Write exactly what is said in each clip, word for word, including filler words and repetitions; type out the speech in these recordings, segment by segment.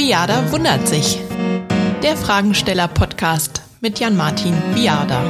Viada wundert sich. Der Fragensteller-Podcast mit Jan-Martin Viada.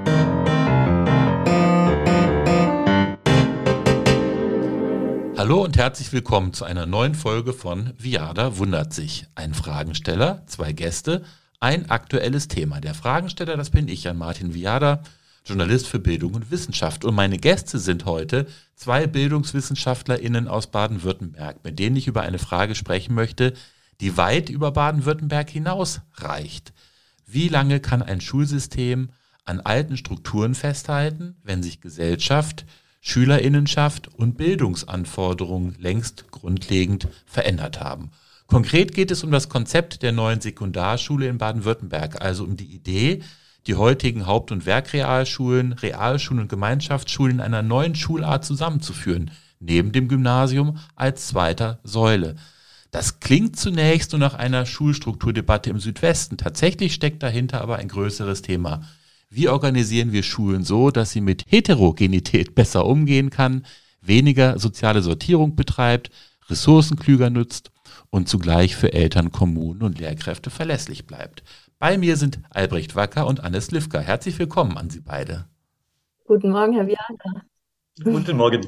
Hallo und herzlich willkommen zu einer neuen Folge von Viada wundert sich. Ein Fragensteller, zwei Gäste, ein aktuelles Thema. Der Fragensteller, das bin ich, Jan-Martin Viada, Journalist für Bildung und Wissenschaft. Und meine Gäste sind heute zwei BildungswissenschaftlerInnen aus Baden-Württemberg, mit denen ich über eine Frage sprechen möchte, die weit über Baden-Württemberg hinaus reicht. Wie lange kann ein Schulsystem an alten Strukturen festhalten, wenn sich Gesellschaft, SchülerInnenschaft und Bildungsanforderungen längst grundlegend verändert haben? Konkret geht es um das Konzept der neuen Sekundarschule in Baden-Württemberg, also um die Idee, die heutigen Haupt- und Werkrealschulen, Realschulen und Gemeinschaftsschulen in einer neuen Schulart zusammenzuführen, neben dem Gymnasium als zweiter Säule. Das klingt zunächst nur nach einer Schulstrukturdebatte im Südwesten. Tatsächlich steckt dahinter aber ein größeres Thema. Wie organisieren wir Schulen so, dass sie mit Heterogenität besser umgehen kann, weniger soziale Sortierung betreibt, Ressourcen klüger nutzt und zugleich für Eltern, Kommunen und Lehrkräfte verlässlich bleibt? Bei mir sind Albrecht Wacker und Anne Slivka. Herzlich willkommen an Sie beide. Guten Morgen, Herr Viada. Guten Morgen.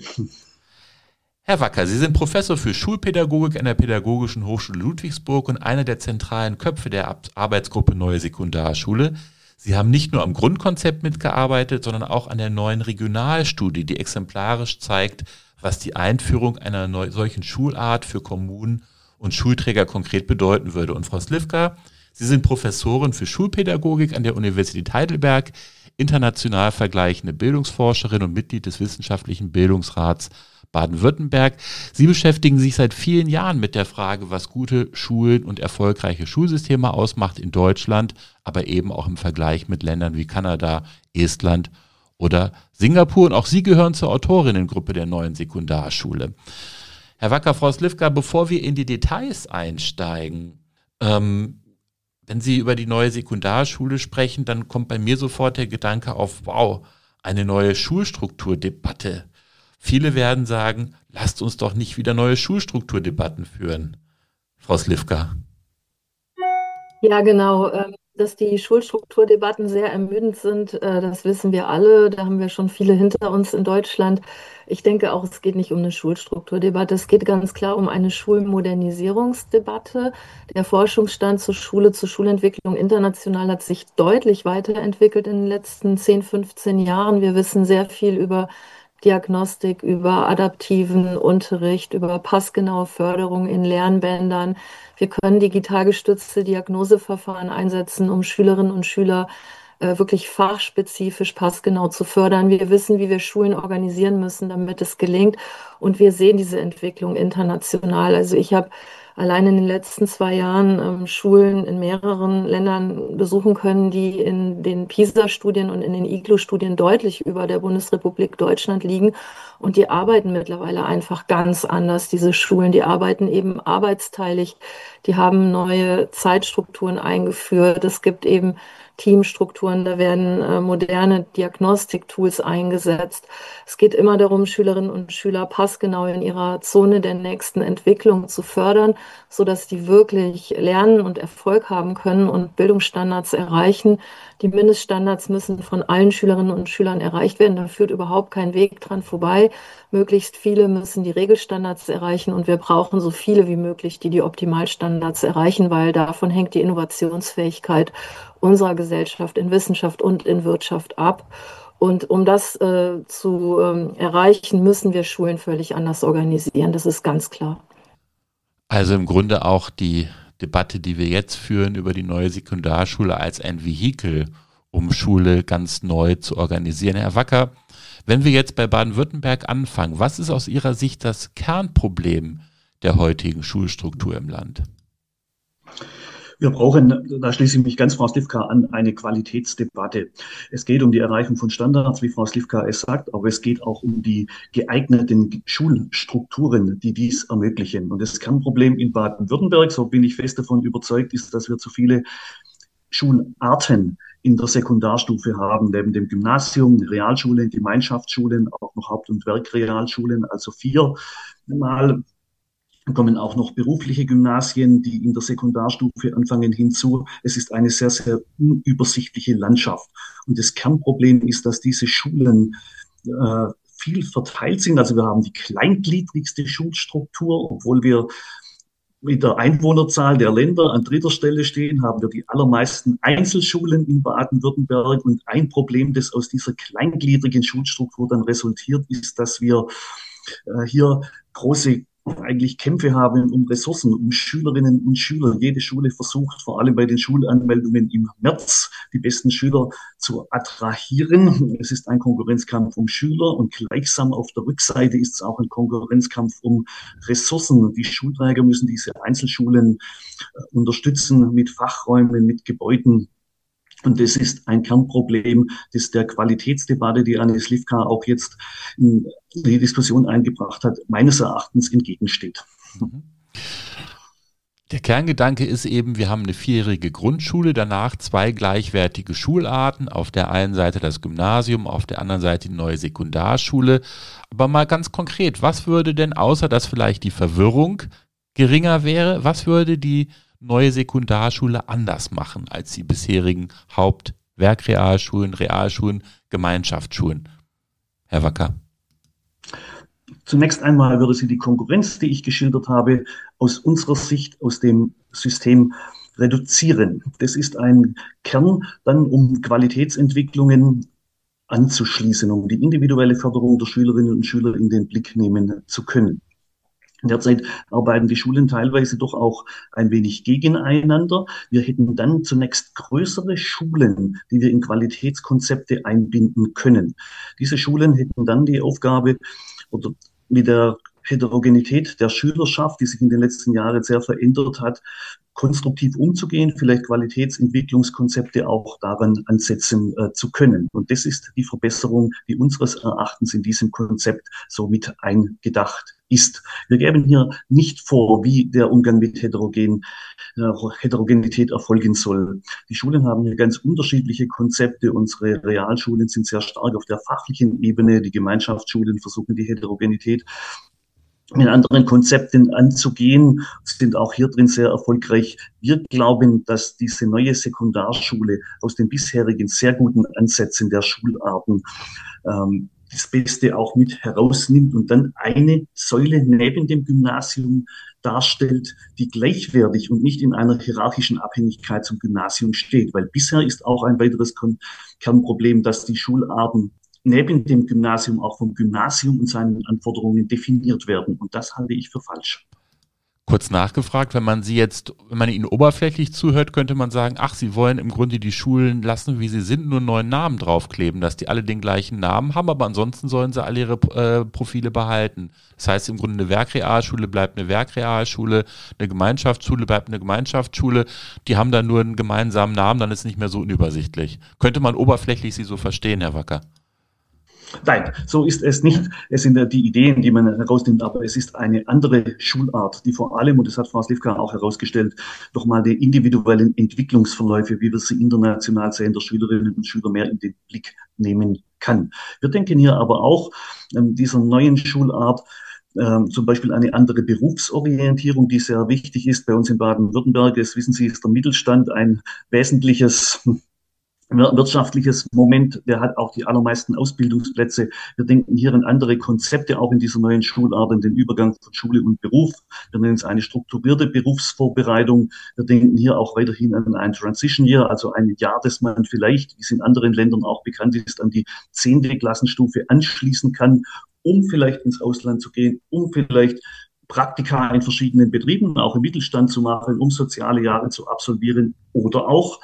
Herr Wacker, Sie sind Professor für Schulpädagogik an der Pädagogischen Hochschule Ludwigsburg und einer der zentralen Köpfe der Arbeitsgruppe Neue Sekundarschule. Sie haben nicht nur am Grundkonzept mitgearbeitet, sondern auch an der neuen Regionalstudie, die exemplarisch zeigt, was die Einführung einer neu, solchen Schulart für Kommunen und Schulträger konkret bedeuten würde. Und Frau Slivka, Sie sind Professorin für Schulpädagogik an der Universität Heidelberg, international vergleichende Bildungsforscherin und Mitglied des Wissenschaftlichen Bildungsrats Baden-Württemberg. Sie beschäftigen sich seit vielen Jahren mit der Frage, was gute Schulen und erfolgreiche Schulsysteme ausmacht in Deutschland, aber eben auch im Vergleich mit Ländern wie Kanada, Estland oder Singapur. Und auch Sie gehören zur Autorinnengruppe der neuen Sekundarschule. Herr Wacker, Frau Slivka, bevor wir in die Details einsteigen, ähm, wenn Sie über die neue Sekundarschule sprechen, dann kommt bei mir sofort der Gedanke auf, wow, eine neue Schulstrukturdebatte. Viele werden sagen, lasst uns doch nicht wieder neue Schulstrukturdebatten führen. Frau Slivka. Ja, genau. Dass die Schulstrukturdebatten sehr ermüdend sind, das wissen wir alle. Da haben wir schon viele hinter uns in Deutschland. Ich denke auch, es geht nicht um eine Schulstrukturdebatte. Es geht ganz klar um eine Schulmodernisierungsdebatte. Der Forschungsstand zur Schule, zur Schulentwicklung international hat sich deutlich weiterentwickelt in den letzten zehn, fünfzehn Jahren. Wir wissen sehr viel über Diagnostik, über adaptiven Unterricht, über passgenaue Förderung in Lernbändern. Wir können digital gestützte Diagnoseverfahren einsetzen, um Schülerinnen und Schüler äh, wirklich fachspezifisch passgenau zu fördern. Wir wissen, wie wir Schulen organisieren müssen, damit es gelingt. Und wir sehen diese Entwicklung international. Also ich habe allein in den letzten zwei Jahren ähm, Schulen in mehreren Ländern besuchen können, die in den PISA-Studien und in den I G L U-Studien deutlich über der Bundesrepublik Deutschland liegen. Und die arbeiten mittlerweile einfach ganz anders, diese Schulen. Die arbeiten eben arbeitsteilig. Die haben neue Zeitstrukturen eingeführt. Es gibt eben Teamstrukturen, da werden äh, moderne Diagnostiktools eingesetzt. Es geht immer darum, Schülerinnen und Schüler passgenau in ihrer Zone der nächsten Entwicklung zu fördern, sodass die wirklich lernen und Erfolg haben können und Bildungsstandards erreichen. Die Mindeststandards müssen von allen Schülerinnen und Schülern erreicht werden. Da führt überhaupt kein Weg dran vorbei. Möglichst viele müssen die Regelstandards erreichen und wir brauchen so viele wie möglich, die die Optimalstandards erreichen, weil davon hängt die Innovationsfähigkeit unserer Gesellschaft in Wissenschaft und in Wirtschaft ab. Und um das äh, zu ähm, erreichen, müssen wir Schulen völlig anders organisieren. Das ist ganz klar. Also im Grunde auch die Debatte, die wir jetzt führen über die neue Sekundarschule als ein Vehikel, um Schule ganz neu zu organisieren. Herr Wacker, wenn wir jetzt bei Baden-Württemberg anfangen, was ist aus Ihrer Sicht das Kernproblem der heutigen Schulstruktur im Land? Wir brauchen, da schließe ich mich ganz Frau Slivka an, eine Qualitätsdebatte. Es geht um die Erreichung von Standards, wie Frau Slivka es sagt, aber es geht auch um die geeigneten Schulstrukturen, die dies ermöglichen. Und das Kernproblem in Baden-Württemberg, so bin ich fest davon überzeugt, ist, dass wir zu viele Schularten in der Sekundarstufe haben, neben dem Gymnasium, Realschulen, Gemeinschaftsschulen, auch noch Haupt- und Werkrealschulen, also viermal Dann kommen auch noch berufliche Gymnasien, die in der Sekundarstufe anfangen, hinzu. Es ist eine sehr, sehr unübersichtliche Landschaft. Und das Kernproblem ist, dass diese Schulen äh, viel verteilt sind. Also wir haben die kleingliedrigste Schulstruktur, obwohl wir mit der Einwohnerzahl der Länder an dritter Stelle stehen, haben wir die allermeisten Einzelschulen in Baden-Württemberg. Und ein Problem, das aus dieser kleingliedrigen Schulstruktur dann resultiert, ist, dass wir äh, hier große eigentlich Kämpfe haben um Ressourcen, um Schülerinnen und Schüler. Jede Schule versucht, vor allem bei den Schulanmeldungen im März, die besten Schüler zu attrahieren. Es ist ein Konkurrenzkampf um Schüler und gleichsam auf der Rückseite ist es auch ein Konkurrenzkampf um Ressourcen. Die Schulträger müssen diese Einzelschulen unterstützen mit Fachräumen, mit Gebäuden. Und das ist ein Kernproblem, das der Qualitätsdebatte, die Anne Slivka auch jetzt in die Diskussion eingebracht hat, meines Erachtens entgegensteht. Der Kerngedanke ist eben, wir haben eine vierjährige Grundschule, danach zwei gleichwertige Schularten, auf der einen Seite das Gymnasium, auf der anderen Seite die neue Sekundarschule. Aber mal ganz konkret, was würde denn, außer dass vielleicht die Verwirrung geringer wäre, was würde die neue Sekundarschule anders machen als die bisherigen Hauptwerkrealschulen, Realschulen, Gemeinschaftsschulen? Herr Wacker. Zunächst einmal würde sie die Konkurrenz, die ich geschildert habe, aus unserer Sicht aus dem System reduzieren. Das ist ein Kern, dann um Qualitätsentwicklungen anzuschließen, um die individuelle Förderung der Schülerinnen und Schüler in den Blick nehmen zu können. Derzeit arbeiten die Schulen teilweise doch auch ein wenig gegeneinander. Wir hätten dann zunächst größere Schulen, die wir in Qualitätskonzepte einbinden können. Diese Schulen hätten dann die Aufgabe, oder mit der Heterogenität der Schülerschaft, die sich in den letzten Jahren sehr verändert hat, konstruktiv umzugehen, vielleicht Qualitätsentwicklungskonzepte auch daran ansetzen äh, zu können. Und das ist die Verbesserung, die unseres Erachtens in diesem Konzept so mit eingedacht ist. Wir geben hier nicht vor, wie der Umgang mit Heterogen, äh, Heterogenität erfolgen soll. Die Schulen haben hier ganz unterschiedliche Konzepte. Unsere Realschulen sind sehr stark auf der fachlichen Ebene. Die Gemeinschaftsschulen versuchen die Heterogenität mit anderen Konzepten anzugehen, sind auch hier drin sehr erfolgreich. Wir glauben, dass diese neue Sekundarschule aus den bisherigen sehr guten Ansätzen der Schularten ähm, das Beste auch mit herausnimmt und dann eine Säule neben dem Gymnasium darstellt, die gleichwertig und nicht in einer hierarchischen Abhängigkeit zum Gymnasium steht. Weil bisher ist auch ein weiteres Kernproblem, dass die Schularten neben dem Gymnasium auch vom Gymnasium und seinen Anforderungen definiert werden. Und das halte ich für falsch. Kurz nachgefragt, wenn man Sie jetzt, wenn man Ihnen oberflächlich zuhört, könnte man sagen, ach, Sie wollen im Grunde die Schulen lassen, wie sie sind, nur einen neuen Namen draufkleben, dass die alle den gleichen Namen haben, aber ansonsten sollen sie alle ihre äh, Profile behalten. Das heißt im Grunde, eine Werkrealschule bleibt eine Werkrealschule, eine Gemeinschaftsschule bleibt eine Gemeinschaftsschule, die haben dann nur einen gemeinsamen Namen, dann ist es nicht mehr so unübersichtlich. Könnte man oberflächlich Sie so verstehen, Herr Wacker? Nein, so ist es nicht. Es sind die Ideen, die man herausnimmt, aber es ist eine andere Schulart, die vor allem, und das hat Frau Slivka auch herausgestellt, nochmal die individuellen Entwicklungsverläufe, wie wir sie international sehen, der Schülerinnen und Schüler mehr in den Blick nehmen kann. Wir denken hier aber auch ähm, dieser neuen Schulart, Ähm, zum Beispiel eine andere Berufsorientierung, die sehr wichtig ist bei uns in Baden-Württemberg. Das wissen Sie, ist der Mittelstand ein wesentliches wirtschaftliches Moment, der hat auch die allermeisten Ausbildungsplätze. Wir denken hier an andere Konzepte, auch in dieser neuen Schulart, in den Übergang von Schule und Beruf. Wir nennen es eine strukturierte Berufsvorbereitung. Wir denken hier auch weiterhin an ein Transition Year, also ein Jahr, das man vielleicht, wie es in anderen Ländern auch bekannt ist, an die zehnte Klassenstufe anschließen kann, um vielleicht ins Ausland zu gehen, um vielleicht Praktika in verschiedenen Betrieben, auch im Mittelstand zu machen, um soziale Jahre zu absolvieren oder auch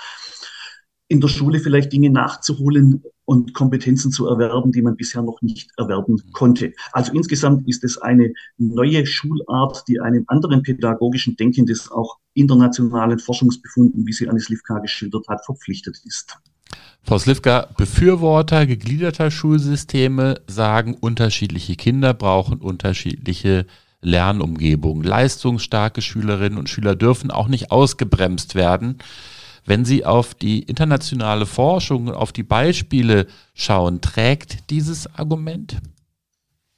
in der Schule vielleicht Dinge nachzuholen und Kompetenzen zu erwerben, die man bisher noch nicht erwerben konnte. Also insgesamt ist es eine neue Schulart, die einem anderen pädagogischen Denken, das auch internationalen Forschungsbefunden, wie sie Anne Slivka geschildert hat, verpflichtet ist. Frau Slivka, Befürworter gegliederter Schulsysteme sagen, unterschiedliche Kinder brauchen unterschiedliche Lernumgebungen. Leistungsstarke Schülerinnen und Schüler dürfen auch nicht ausgebremst werden. Wenn Sie auf die internationale Forschung, auf die Beispiele schauen, trägt dieses Argument?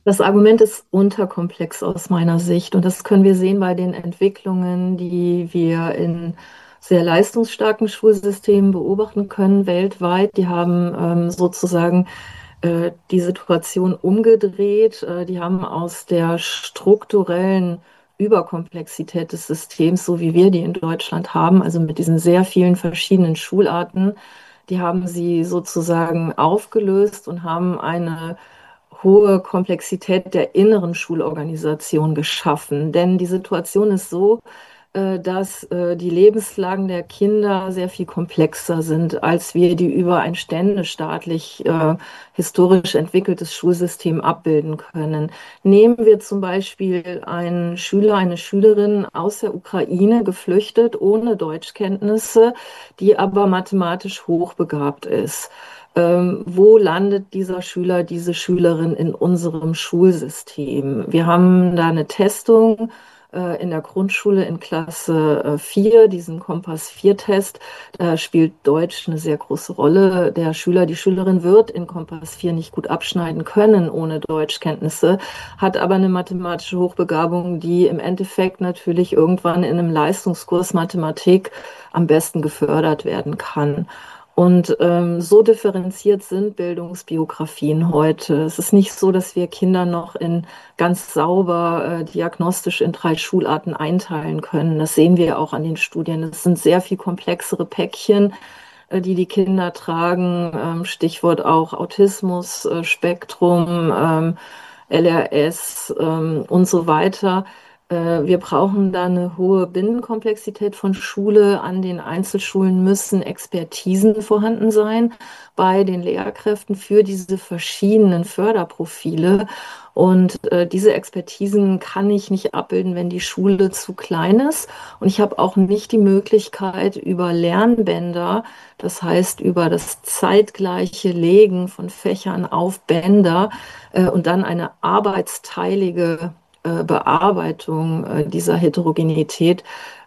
Das Argument ist unterkomplex aus meiner Sicht und das können wir sehen bei den Entwicklungen, die wir in sehr leistungsstarken Schulsystemen beobachten können weltweit. Die haben ähm, sozusagen äh, die Situation umgedreht. Äh, die haben aus der strukturellen Überkomplexität des Systems, so wie wir die in Deutschland haben, also mit diesen sehr vielen verschiedenen Schularten, die haben sie sozusagen aufgelöst und haben eine hohe Komplexität der inneren Schulorganisation geschaffen. Denn die Situation ist so, äh, dass äh, die Lebenslagen der Kinder sehr viel komplexer sind, als wir die über ein ständestaatlich äh, historisch entwickeltes Schulsystem abbilden können. Nehmen wir zum Beispiel einen Schüler, eine Schülerin aus der Ukraine, geflüchtet, ohne Deutschkenntnisse, die aber mathematisch hochbegabt ist. Ähm, wo landet dieser Schüler, diese Schülerin in unserem Schulsystem? Wir haben da eine Testung äh, in der Grundschule in Klasse äh, vier, diesen Kompass vier Test. Da spielt Deutsch eine sehr große Rolle. Der Schüler, die Schülerin wird in Kompass vier nicht gut abschneiden können ohne Deutschkenntnisse, hat aber eine mathematische Hochbegabung, die im Endeffekt natürlich irgendwann in einem Leistungskurs Mathematik am besten gefördert werden kann. Und ähm, so differenziert sind Bildungsbiografien heute. Es ist nicht so, dass wir Kinder noch in ganz sauber äh, diagnostisch in drei Schularten einteilen können. Das sehen wir auch an den Studien. Es sind sehr viel komplexere Päckchen, äh, die die Kinder tragen. Ähm, Stichwort auch Autismus, äh, Spektrum, ähm, L R S ähm, und so weiter. Äh, Wir brauchen da eine hohe Binnenkomplexität von Schule. An den Einzelschulen müssen Expertisen vorhanden sein bei den Lehrkräften für diese verschiedenen Förderprofile. Und äh, diese Expertisen kann ich nicht abbilden, wenn die Schule zu klein ist. Und ich habe auch nicht die Möglichkeit, über Lernbänder, das heißt über das zeitgleiche Legen von Fächern auf Bänder äh, und dann eine arbeitsteilige äh, Bearbeitung äh, dieser Heterogenität,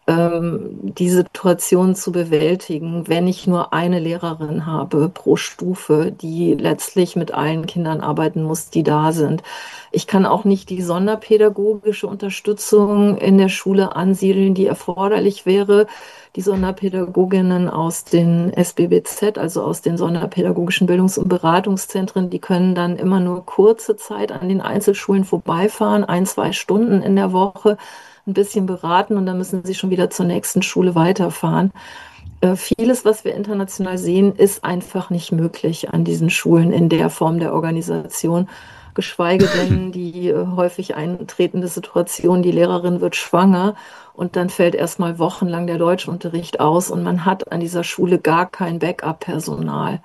ähm, die Situation zu bewältigen, wenn ich nur eine Lehrerin habe pro Stufe, die letztlich mit allen Kindern arbeiten muss, die da sind. Ich kann auch nicht die sonderpädagogische Unterstützung in der Schule ansiedeln, die erforderlich wäre. Die Sonderpädagoginnen aus den S B B Z, also aus den Sonderpädagogischen Bildungs- und Beratungszentren, die können dann immer nur kurze Zeit an den Einzelschulen vorbeifahren, ein, zwei Stunden in der Woche, ein bisschen beraten und dann müssen sie schon wieder zur nächsten Schule weiterfahren. Äh, vieles, was wir international sehen, ist einfach nicht möglich an diesen Schulen in der Form der Organisation. Geschweige denn die äh, häufig eintretende Situation, die Lehrerin wird schwanger und dann fällt erstmal wochenlang der Deutschunterricht aus und man hat an dieser Schule gar kein Backup-Personal.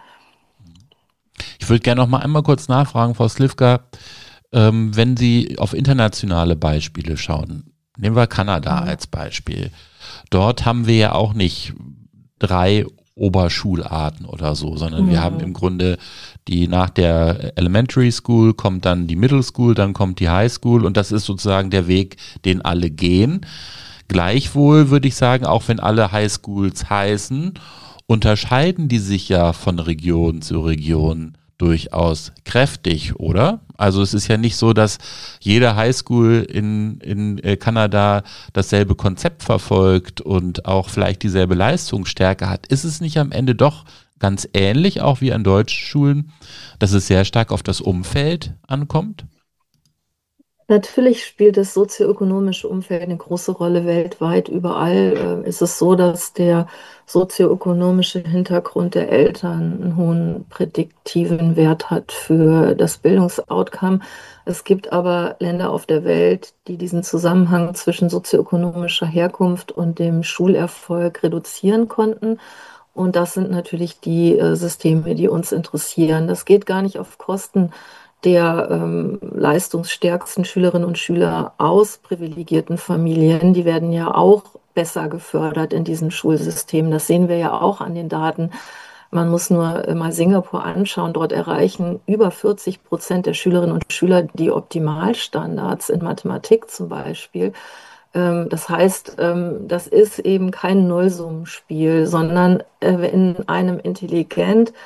Ich würde gerne noch mal einmal kurz nachfragen, Frau Slivka, ähm, wenn Sie auf internationale Beispiele schauen. Nehmen wir Kanada Mhm. als Beispiel. Dort haben wir ja auch nicht drei Oberschularten oder so, sondern wir haben Mhm. im Grunde die nach der Elementary School kommt dann die Middle School, dann kommt die High School und das ist sozusagen der Weg, den alle gehen. Gleichwohl würde ich sagen, auch wenn alle High Schools heißen, unterscheiden die sich ja von Region zu Region durchaus kräftig, oder? Also es ist ja nicht so, dass jede Highschool in, in äh, Kanada dasselbe Konzept verfolgt und auch vielleicht dieselbe Leistungsstärke hat. Ist es nicht am Ende doch ganz ähnlich, auch wie an deutschen Schulen, dass es sehr stark auf das Umfeld ankommt? Natürlich spielt das sozioökonomische Umfeld eine große Rolle weltweit. Überall äh, ist es so, dass der sozioökonomische Hintergrund der Eltern einen hohen prädiktiven Wert hat für das Bildungsoutcome. Es gibt aber Länder auf der Welt, die diesen Zusammenhang zwischen sozioökonomischer Herkunft und dem Schulerfolg reduzieren konnten. Und das sind natürlich die äh, Systeme, die uns interessieren. Das geht gar nicht auf Kosten der ähm, leistungsstärksten Schülerinnen und Schüler aus privilegierten Familien. Die werden ja auch besser gefördert in diesem Schulsystem. Das sehen wir ja auch an den Daten. Man muss nur äh, mal Singapur anschauen. Dort erreichen über vierzig Prozent der Schülerinnen und Schüler die Optimalstandards in Mathematik zum Beispiel. Ähm, das heißt, ähm, das ist eben kein Nullsummenspiel, sondern äh, in einem intelligent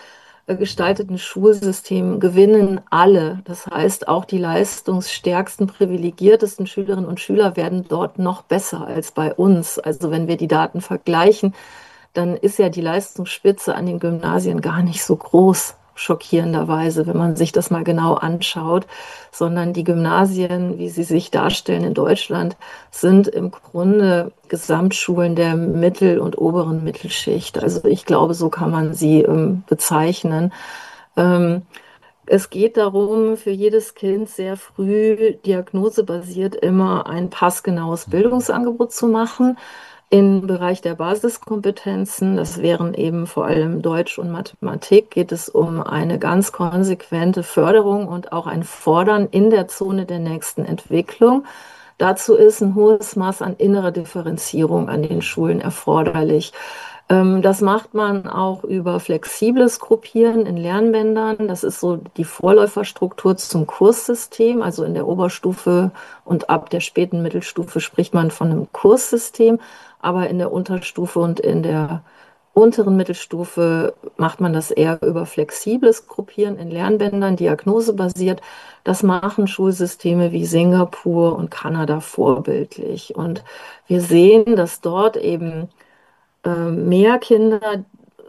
gestalteten Schulsystem gewinnen alle. Das heißt, auch die leistungsstärksten, privilegiertesten Schülerinnen und Schüler werden dort noch besser als bei uns. Also wenn wir die Daten vergleichen, dann ist ja die Leistungsspitze an den Gymnasien gar nicht so groß, schockierenderweise, wenn man sich das mal genau anschaut, sondern die Gymnasien, wie sie sich darstellen in Deutschland, sind im Grunde Gesamtschulen der Mittel- und oberen Mittelschicht. Also ich glaube, so kann man sie ähm, bezeichnen. Ähm, Es geht darum, für jedes Kind sehr früh diagnosebasiert immer ein passgenaues Bildungsangebot zu machen. Im Bereich der Basiskompetenzen, das wären eben vor allem Deutsch und Mathematik, geht es um eine ganz konsequente Förderung und auch ein Fordern in der Zone der nächsten Entwicklung. Dazu ist ein hohes Maß an innerer Differenzierung an den Schulen erforderlich. Ähm, Das macht man auch über flexibles Gruppieren in Lernbändern. Das ist so die Vorläuferstruktur zum Kurssystem. Also in der Oberstufe und ab der späten Mittelstufe spricht man von einem Kurssystem. Aber in der Unterstufe und in der unteren Mittelstufe macht man das eher über flexibles Gruppieren in Lernbändern, diagnosebasiert. Das machen Schulsysteme wie Singapur und Kanada vorbildlich. Und wir sehen, dass dort eben äh, mehr Kinder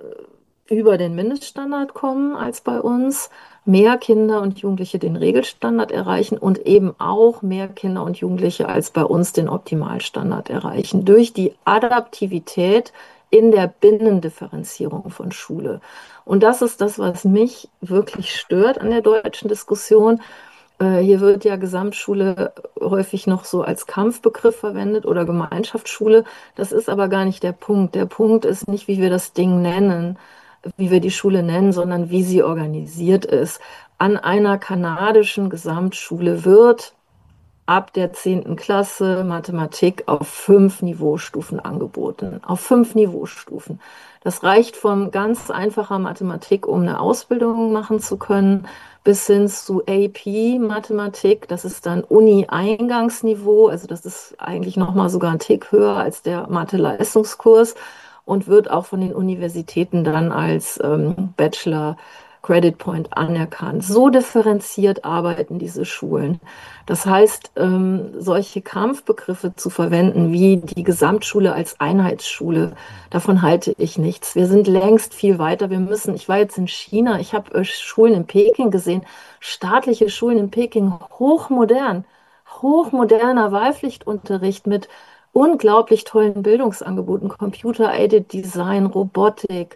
über den Mindeststandard kommen als bei uns, mehr Kinder und Jugendliche den Regelstandard erreichen und eben auch mehr Kinder und Jugendliche als bei uns den Optimalstandard erreichen, durch die Adaptivität in der Binnendifferenzierung von Schule. Und das ist das, was mich wirklich stört an der deutschen Diskussion. Äh, Hier wird ja Gesamtschule häufig noch so als Kampfbegriff verwendet oder Gemeinschaftsschule. Das ist aber gar nicht der Punkt. Der Punkt ist nicht, wie wir das Ding nennen, wie wir die Schule nennen, sondern wie sie organisiert ist. An einer kanadischen Gesamtschule wird ab der zehnten Klasse Mathematik auf fünf Niveaustufen angeboten. Auf fünf Niveaustufen. Das reicht von ganz einfacher Mathematik, um eine Ausbildung machen zu können, bis hin zu A P-Mathematik. Das ist dann Uni-Eingangsniveau. Also das ist eigentlich nochmal sogar ein Tick höher als der Mathe-Leistungskurs und wird auch von den Universitäten dann als ähm, Bachelor Credit Point anerkannt. So differenziert arbeiten diese Schulen. Das heißt, ähm, solche Kampfbegriffe zu verwenden wie die Gesamtschule als Einheitsschule, davon halte ich nichts. Wir sind längst viel weiter. Wir müssen, ich war jetzt in China, ich habe äh, Schulen in Peking gesehen, staatliche Schulen in Peking, hochmodern, hochmoderner Wahlpflichtunterricht mit unglaublich tollen Bildungsangeboten, Computer-Aided Design, Robotik,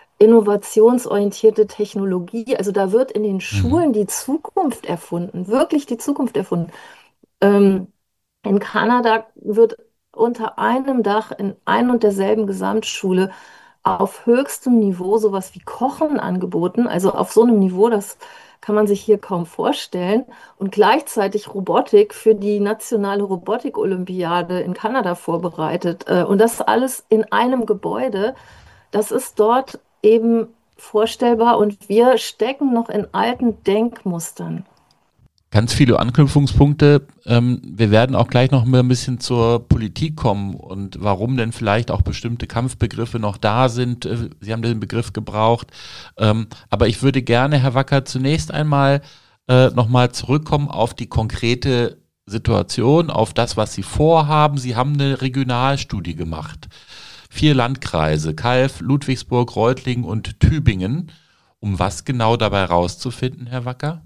innovationsorientierte Technologie. Also da wird in den Mhm. Schulen die Zukunft erfunden, wirklich die Zukunft erfunden. Ähm, in Kanada wird unter einem Dach in ein und derselben Gesamtschule auf höchstem Niveau sowas wie Kochen angeboten, also auf so einem Niveau, das kann man sich hier kaum vorstellen, und gleichzeitig Robotik für die nationale Robotik-Olympiade in Kanada vorbereitet. Äh, Und das alles in einem Gebäude. Das ist dort eben vorstellbar und wir stecken noch in alten Denkmustern. Ganz viele Anknüpfungspunkte. Ähm, wir werden auch gleich noch mal ein bisschen zur Politik kommen und warum denn vielleicht auch bestimmte Kampfbegriffe noch da sind. Äh, Sie haben den Begriff gebraucht. Ähm, aber ich würde gerne, Herr Wacker, zunächst einmal äh, nochmal zurückkommen auf die konkrete Situation, auf das, was Sie vorhaben. Sie haben eine Regionalstudie gemacht. Vier Landkreise, Calw, Ludwigsburg, Reutlingen und Tübingen. Um was genau dabei rauszufinden, Herr Wacker?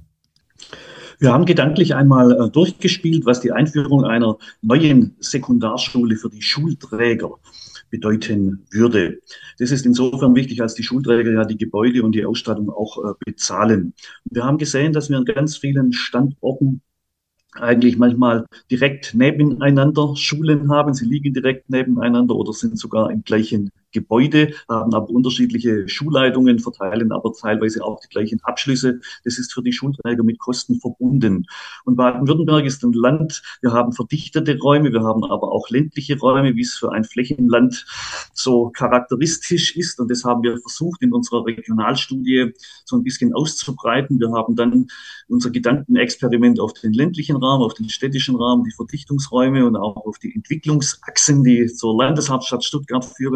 Wir haben gedanklich einmal äh, durchgespielt, was die Einführung einer neuen Sekundarschule für die Schulträger bedeuten würde. Das ist insofern wichtig, als die Schulträger ja die Gebäude und die Ausstattung auch äh, bezahlen. Wir haben gesehen, dass wir an ganz vielen Standorten eigentlich manchmal direkt nebeneinander Schulen haben. Sie liegen direkt nebeneinander oder sind sogar im gleichen Gebäude, haben aber unterschiedliche Schulleitungen, verteilen aber teilweise auch die gleichen Abschlüsse. Das ist für die Schulträger mit Kosten verbunden. Und Baden-Württemberg ist ein Land, wir haben verdichtete Räume, wir haben aber auch ländliche Räume, wie es für ein Flächenland so charakteristisch ist. Und das haben wir versucht in unserer Regionalstudie so ein bisschen auszubreiten. Wir haben dann unser Gedankenexperiment auf den ländlichen Raum, auf den städtischen Raum, die Verdichtungsräume und auch auf die Entwicklungsachsen, die zur Landeshauptstadt Stuttgart führen, versucht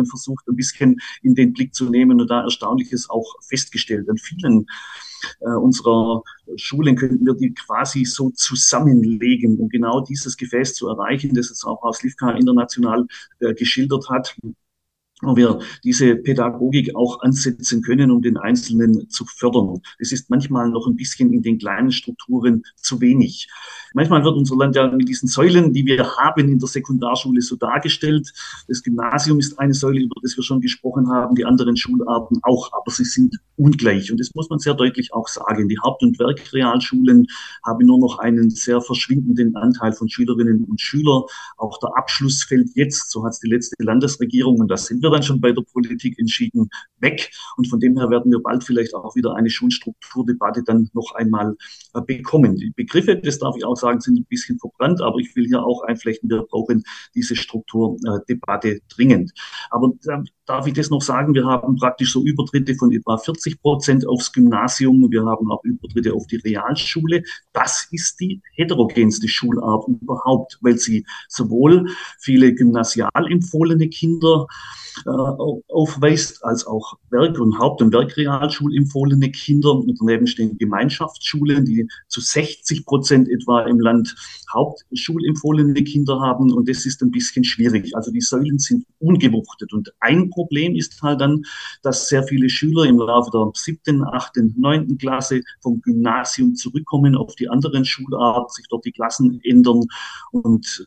ein bisschen in den Blick zu nehmen und da Erstaunliches auch festgestellt. An vielen äh, unserer Schulen könnten wir die quasi so zusammenlegen, um genau dieses Gefäß zu erreichen, das jetzt auch Frau Slivka international äh, geschildert hat, wo wir diese Pädagogik auch ansetzen können, um den Einzelnen zu fördern. Es ist manchmal noch ein bisschen in den kleinen Strukturen zu wenig. Manchmal wird unser Land ja mit diesen Säulen, die wir haben in der Sekundarschule, so dargestellt. Das Gymnasium ist eine Säule, über das wir schon gesprochen haben, die anderen Schularten auch, aber sie sind ungleich. Und das muss man sehr deutlich auch sagen. Die Haupt- und Werkrealschulen haben nur noch einen sehr verschwindenden Anteil von Schülerinnen und Schülern. Auch der Abschluss fällt jetzt, so hat es die letzte Landesregierung, und das sind wir dann schon bei der Politik entschieden, weg. Und von dem her werden wir bald vielleicht auch wieder eine Schulstrukturdebatte dann noch einmal äh, bekommen. Die Begriffe, das darf ich auch sagen, sind ein bisschen verbrannt, aber ich will hier auch einflechten, wir brauchen diese Strukturdebatte dringend. Aber äh, darf ich das noch sagen, wir haben praktisch so Übertritte von etwa vierzig Prozent aufs Gymnasium, wir haben auch Übertritte auf die Realschule. Das ist die heterogenste Schulart überhaupt, weil sie sowohl viele gymnasial empfohlene Kinder äh, aufweist, als auch Werk- und Haupt- und Werkrealschulempfohlene Kinder. Und daneben stehen Gemeinschaftsschulen, die zu sechzig Prozent etwa im Land hauptschulempfohlene Kinder haben. Und das ist ein bisschen schwierig. Also die Säulen sind ungewuchtet. Und ein Problem ist halt dann, dass sehr viele Schüler im Laufe der siebten, achten, neunten Klasse vom Gymnasium zurückkommen auf die anderen Schularten, sich dort die Klassen ändern. Und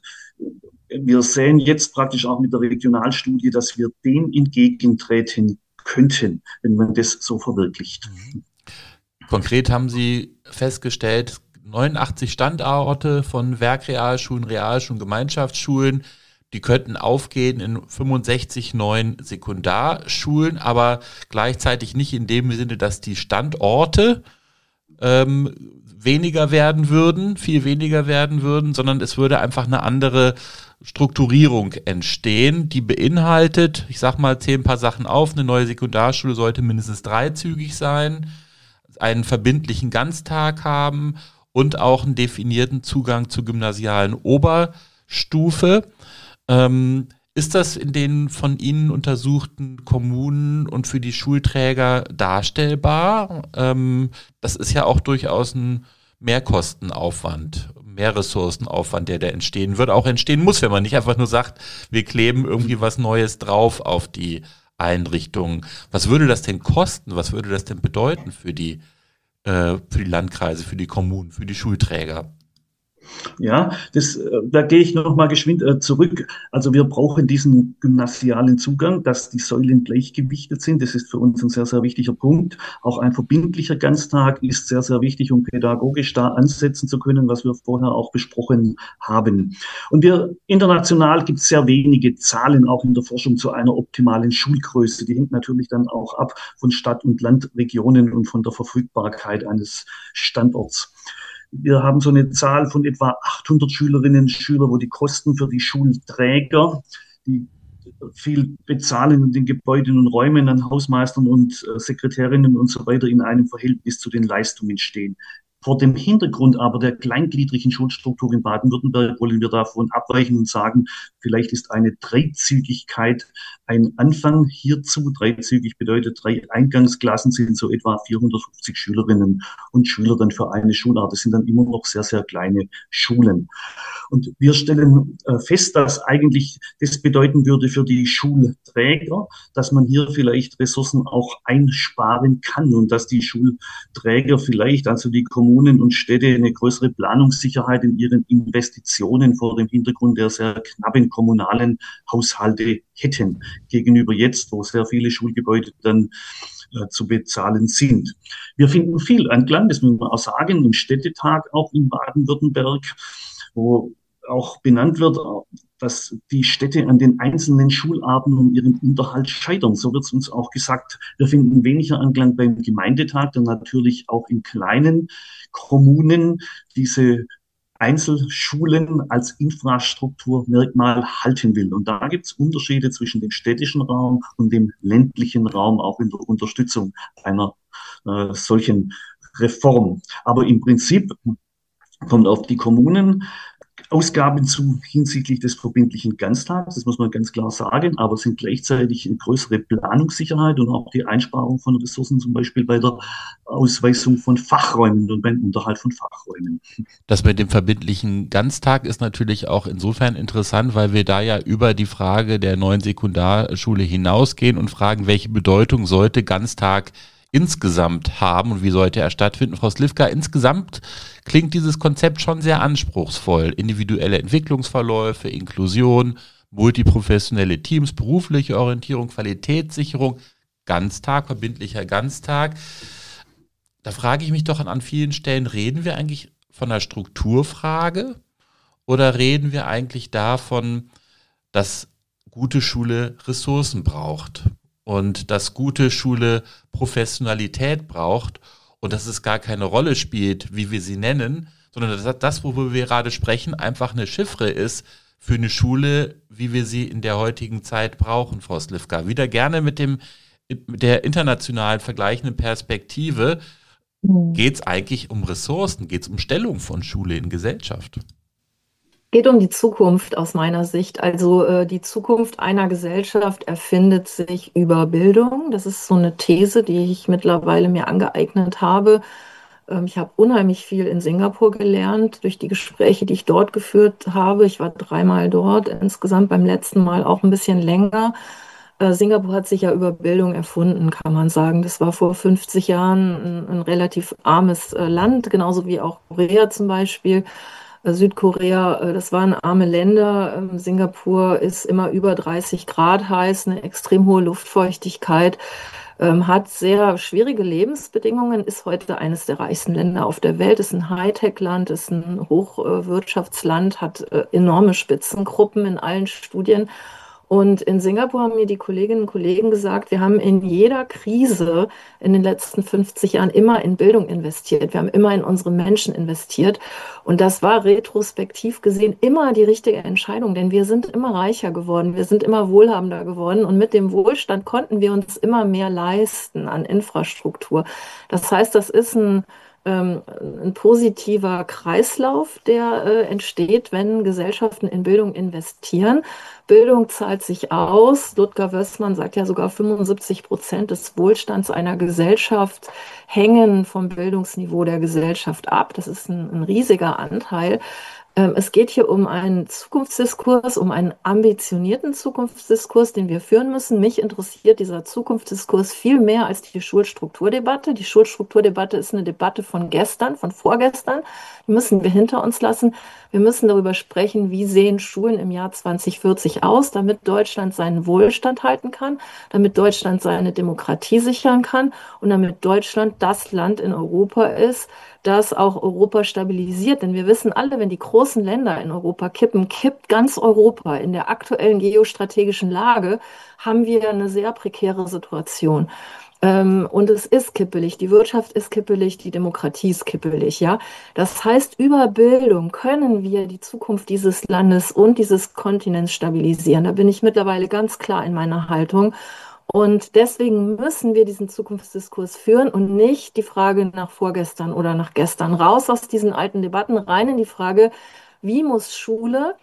wir sehen jetzt praktisch auch mit der Regionalstudie, dass wir dem entgegentreten könnten, wenn man das so verwirklicht. Konkret haben Sie festgestellt, neunundachtzig Standorte von Werkrealschulen, Realschulen, Gemeinschaftsschulen, die könnten aufgehen in fünfundsechzig neuen Sekundarschulen, aber gleichzeitig nicht in dem Sinne, dass die Standorte ähm, weniger werden würden, viel weniger werden würden, sondern es würde einfach eine andere Strukturierung entstehen, die beinhaltet, ich sag mal, zähle ein paar Sachen auf, eine neue Sekundarschule sollte mindestens dreizügig sein, einen verbindlichen Ganztag haben und auch einen definierten Zugang zur gymnasialen Oberstufe. Ähm, ist das in den von Ihnen untersuchten Kommunen und für die Schulträger darstellbar? Ähm, das ist ja auch durchaus ein Mehrkostenaufwand, mehr Ressourcenaufwand, der da entstehen wird, auch entstehen muss, wenn man nicht einfach nur sagt, wir kleben irgendwie was Neues drauf auf die Einrichtungen. Was würde das denn kosten? Was würde das denn bedeuten für die, äh, für die Landkreise, für die Kommunen, für die Schulträger? Ja, das, äh, da gehe ich noch mal geschwind äh, zurück. Also wir brauchen diesen gymnasialen Zugang, dass die Säulen gleichgewichtet sind. Das ist für uns ein sehr, sehr wichtiger Punkt. Auch ein verbindlicher Ganztag ist sehr, sehr wichtig, um pädagogisch da ansetzen zu können, was wir vorher auch besprochen haben. Und wir international gibt es sehr wenige Zahlen, auch in der Forschung zu einer optimalen Schulgröße. Die hängt natürlich dann auch ab von Stadt- und Landregionen und von der Verfügbarkeit eines Standorts. Wir haben so eine Zahl von etwa achthundert Schülerinnen und Schülern, wo die Kosten für die Schulträger, die viel bezahlen in den Gebäuden und Räumen an Hausmeistern und äh, Sekretärinnen und so weiter in einem Verhältnis zu den Leistungen stehen. Vor dem Hintergrund aber der kleingliedrigen Schulstruktur in Baden-Württemberg wollen wir davon abweichen und sagen, vielleicht ist eine Dreizügigkeit ein Anfang hierzu. Dreizügig bedeutet, drei Eingangsklassen sind so etwa vierhundertfünfzig Schülerinnen und Schüler dann für eine Schulart. Das sind dann immer noch sehr, sehr kleine Schulen. Und wir stellen äh, fest, dass eigentlich das bedeuten würde für die Schulträger, dass man hier vielleicht Ressourcen auch einsparen kann und dass die Schulträger vielleicht, also die Kommunen und Städte, eine größere Planungssicherheit in ihren Investitionen vor dem Hintergrund der sehr knappen kommunalen Haushalte hätten, gegenüber jetzt, wo sehr viele Schulgebäude dann äh, zu bezahlen sind. Wir finden viel Anklang, das müssen wir auch sagen, im Städtetag auch in Baden-Württemberg, wo auch benannt wird, dass die Städte an den einzelnen Schularten um ihren Unterhalt scheitern. So wird es uns auch gesagt. Wir finden weniger Anklang beim Gemeindetag, der natürlich auch in kleinen Kommunen diese Einzelschulen als Infrastrukturmerkmal halten will. Und da gibt es Unterschiede zwischen dem städtischen Raum und dem ländlichen Raum, auch in der Unterstützung einer äh, solchen Reform. Aber im Prinzip kommt auf die Kommunen Ausgaben zu hinsichtlich des verbindlichen Ganztags, das muss man ganz klar sagen, aber sind gleichzeitig eine größere Planungssicherheit und auch die Einsparung von Ressourcen, zum Beispiel bei der Ausweisung von Fachräumen und beim Unterhalt von Fachräumen. Das mit dem verbindlichen Ganztag ist natürlich auch insofern interessant, weil wir da ja über die Frage der neuen Sekundarschule hinausgehen und fragen, welche Bedeutung sollte Ganztag insgesamt haben und wie sollte er stattfinden. Frau Slivka, insgesamt klingt dieses Konzept schon sehr anspruchsvoll. Individuelle Entwicklungsverläufe, Inklusion, multiprofessionelle Teams, berufliche Orientierung, Qualitätssicherung, Ganztag, verbindlicher Ganztag. Da frage ich mich doch an vielen Stellen, reden wir eigentlich von einer Strukturfrage oder reden wir eigentlich davon, dass gute Schule Ressourcen braucht? Und dass gute Schule Professionalität braucht und dass es gar keine Rolle spielt, wie wir sie nennen, sondern dass das, worüber wir gerade sprechen, einfach eine Chiffre ist für eine Schule, wie wir sie in der heutigen Zeit brauchen, Frau Slivka. Wieder gerne mit dem mit der internationalen vergleichenden Perspektive. Mhm. Geht es eigentlich um Ressourcen? Geht es um Stellung von Schule in Gesellschaft? Geht um die Zukunft aus meiner Sicht. Also äh, die Zukunft einer Gesellschaft erfindet sich über Bildung. Das ist so eine These, die ich mittlerweile mir angeeignet habe. Ähm, ich habe unheimlich viel in Singapur gelernt durch die Gespräche, die ich dort geführt habe. Ich war dreimal dort, insgesamt beim letzten Mal auch ein bisschen länger. Äh, Singapur hat sich ja über Bildung erfunden, kann man sagen. Das war vor fünfzig Jahren ein, ein relativ armes äh, Land, genauso wie auch Korea zum Beispiel. Südkorea, das waren arme Länder. Singapur ist immer über dreißig Grad heiß, eine extrem hohe Luftfeuchtigkeit, hat sehr schwierige Lebensbedingungen, ist heute eines der reichsten Länder auf der Welt, ist ein Hightech-Land, ist ein Hochwirtschaftsland, hat enorme Spitzengruppen in allen Studien. Und in Singapur haben mir die Kolleginnen und Kollegen gesagt, wir haben in jeder Krise in den letzten fünfzig Jahren immer in Bildung investiert. Wir haben immer in unsere Menschen investiert. Und das war retrospektiv gesehen immer die richtige Entscheidung, denn wir sind immer reicher geworden, wir sind immer wohlhabender geworden. Und mit dem Wohlstand konnten wir uns immer mehr leisten an Infrastruktur. Das heißt, das ist ein ein positiver Kreislauf, der äh, entsteht, wenn Gesellschaften in Bildung investieren. Bildung zahlt sich aus. Ludger Wössmann sagt ja sogar, fünfundsiebzig Prozent des Wohlstands einer Gesellschaft hängen vom Bildungsniveau der Gesellschaft ab. Das ist ein, ein riesiger Anteil. Es geht hier um einen Zukunftsdiskurs, um einen ambitionierten Zukunftsdiskurs, den wir führen müssen. Mich interessiert dieser Zukunftsdiskurs viel mehr als die Schulstrukturdebatte. Die Schulstrukturdebatte ist eine Debatte von gestern, von vorgestern. Die müssen wir hinter uns lassen. Wir müssen darüber sprechen, wie sehen Schulen im Jahr zwanzig vierzig aus, damit Deutschland seinen Wohlstand halten kann, damit Deutschland seine Demokratie sichern kann und damit Deutschland das Land in Europa ist, das auch Europa stabilisiert. Denn wir wissen alle, wenn die großen Länder in Europa kippen, kippt ganz Europa. In der aktuellen geostrategischen Lage haben wir eine sehr prekäre Situation. Ähm, und es ist kippelig, die Wirtschaft ist kippelig, die Demokratie ist kippelig. Ja? Das heißt, über Bildung können wir die Zukunft dieses Landes und dieses Kontinents stabilisieren. Da bin ich mittlerweile ganz klar in meiner Haltung. Und deswegen müssen wir diesen Zukunftsdiskurs führen und nicht die Frage nach vorgestern oder nach gestern. Raus aus diesen alten Debatten, rein in die Frage, wie muss Schule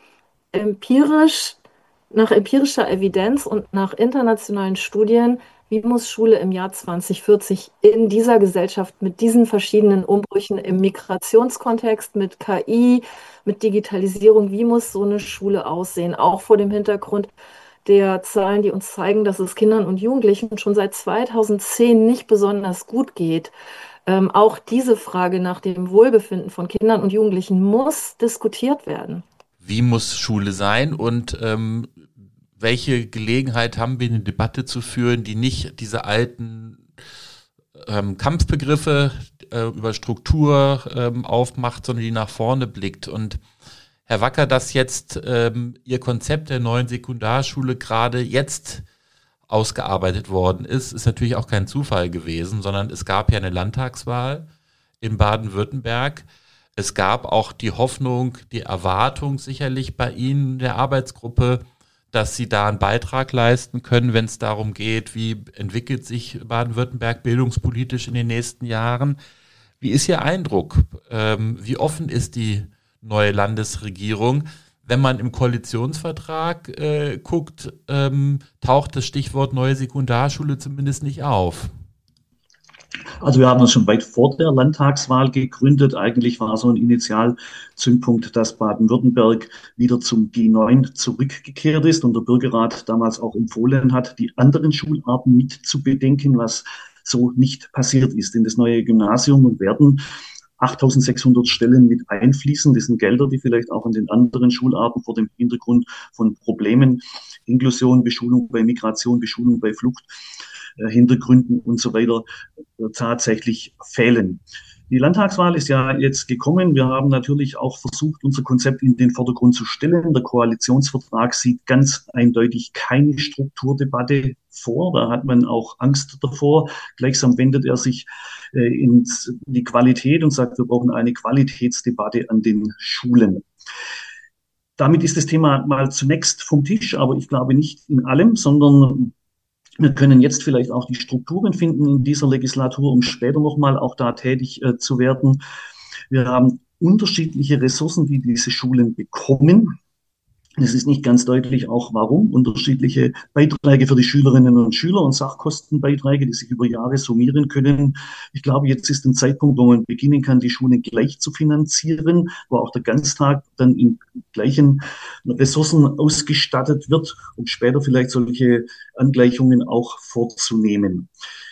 empirisch, nach empirischer Evidenz und nach internationalen Studien, wie muss Schule im Jahr zwanzig vierzig in dieser Gesellschaft mit diesen verschiedenen Umbrüchen im Migrationskontext, mit K I, mit Digitalisierung, wie muss so eine Schule aussehen, auch vor dem Hintergrund der Zahlen, die uns zeigen, dass es Kindern und Jugendlichen schon seit zweitausendzehn nicht besonders gut geht. Ähm, auch diese Frage nach dem Wohlbefinden von Kindern und Jugendlichen muss diskutiert werden. Wie muss Schule sein und ähm, welche Gelegenheit haben wir, eine Debatte zu führen, die nicht diese alten ähm, Kampfbegriffe äh, über Struktur ähm, aufmacht, sondern die nach vorne blickt? Und Herr Wacker, dass jetzt ähm, Ihr Konzept der neuen Sekundarschule gerade jetzt ausgearbeitet worden ist, ist natürlich auch kein Zufall gewesen, sondern es gab ja eine Landtagswahl in Baden-Württemberg. Es gab auch die Hoffnung, die Erwartung sicherlich bei Ihnen, der Arbeitsgruppe, dass Sie da einen Beitrag leisten können, wenn es darum geht, wie entwickelt sich Baden-Württemberg bildungspolitisch in den nächsten Jahren. Wie ist Ihr Eindruck? Ähm, wie offen ist die neue Landesregierung. Wenn man im Koalitionsvertrag äh, guckt, ähm, taucht das Stichwort neue Sekundarschule zumindest nicht auf. Also wir haben uns schon weit vor der Landtagswahl gegründet. Eigentlich war so ein Initialzündpunkt, dass Baden-Württemberg wieder zum G neun zurückgekehrt ist und der Bürgerrat damals auch empfohlen hat, die anderen Schularten mit zu bedenken, was so nicht passiert ist. In das neue Gymnasium werden achttausendsechshundert Stellen mit einfließen. Das sind Gelder, die vielleicht auch an den anderen Schularten vor dem Hintergrund von Problemen, Inklusion, Beschulung bei Migration, Beschulung bei Flucht, Hintergründen und so weiter tatsächlich fehlen. Die Landtagswahl ist ja jetzt gekommen. Wir haben natürlich auch versucht, unser Konzept in den Vordergrund zu stellen. Der Koalitionsvertrag sieht ganz eindeutig keine Strukturdebatte vor. Da hat man auch Angst davor. Gleichsam wendet er sich äh, in die Qualität und sagt, wir brauchen eine Qualitätsdebatte an den Schulen. Damit ist das Thema mal zunächst vom Tisch, aber ich glaube nicht in allem, sondern wir können jetzt vielleicht auch die Strukturen finden in dieser Legislatur, um später nochmal auch da tätig äh, zu werden. Wir haben unterschiedliche Ressourcen, die diese Schulen bekommen. Es ist nicht ganz deutlich auch, warum. Unterschiedliche Beiträge für die Schülerinnen und Schüler und Sachkostenbeiträge, die sich über Jahre summieren können. Ich glaube, jetzt ist ein Zeitpunkt, wo man beginnen kann, die Schulen gleich zu finanzieren, wo auch der Ganztag dann in gleichen Ressourcen ausgestattet wird, um später vielleicht solche Angleichungen auch vorzunehmen.